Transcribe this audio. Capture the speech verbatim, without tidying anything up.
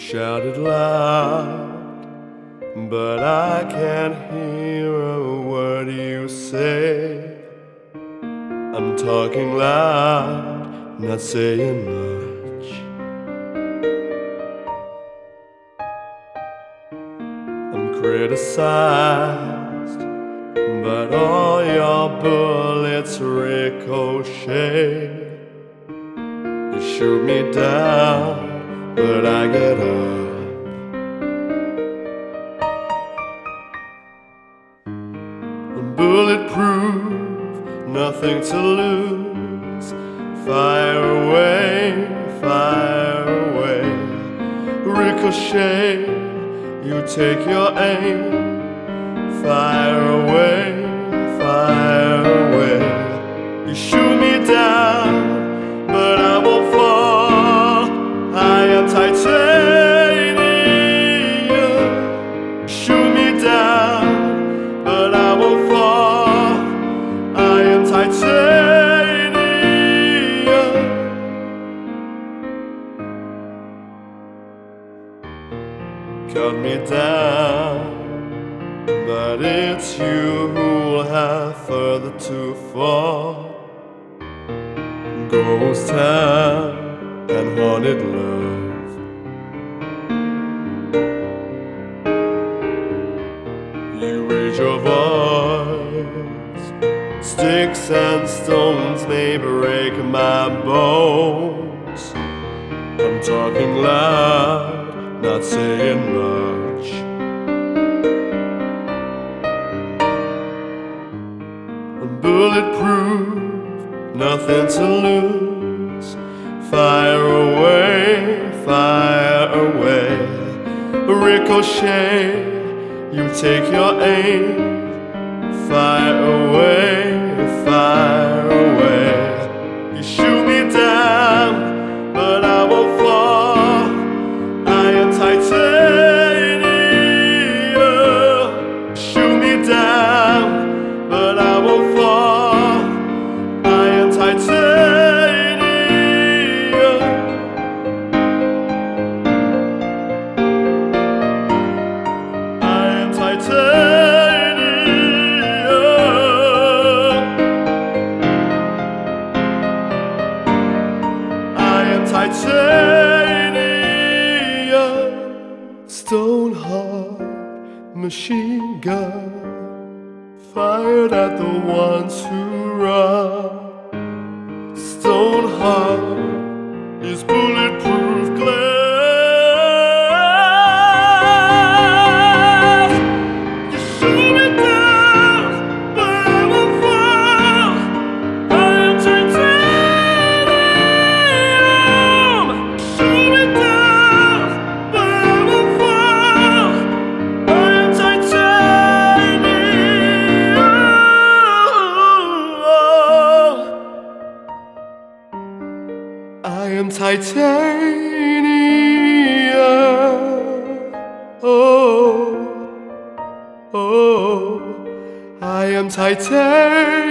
shouted loud, but I can't hear a word you say. I'm talking loud, not saying much. I'm criticized, but all your bullets ricochet. You shoot me down, but I get up. I'm bulletproof, nothing to lose. Fire away, fire away. Ricochet, you take your aim. Fire away, fire away. You shoot me down, but I won't fall. I am titanium. Shoot me down, but I won't fall. I am titanium. Cut me down, but it's you who'll have further to fall. Ghost town and haunted love. You raise your voice. Sticks and stones may break my bones. I'm talking loud, not saying much. I'm bulletproof, nothing to lose. Fire away, fire away. Ricochet, you take your aim. Fire away, fire away. You shoot me down, but I won't fall. I am titanium. Shoot me down, but I won't fall. I am titanium. I am titanium. I am titanium. Stone hard machine gun fired at the ones who run. Stone heart is bulletproof glass. You shoot me down, but I won't fall. I am titanium. Shoot me down, but I won't fall. I am titanium. I am titanium. Oh, oh, I am titanium.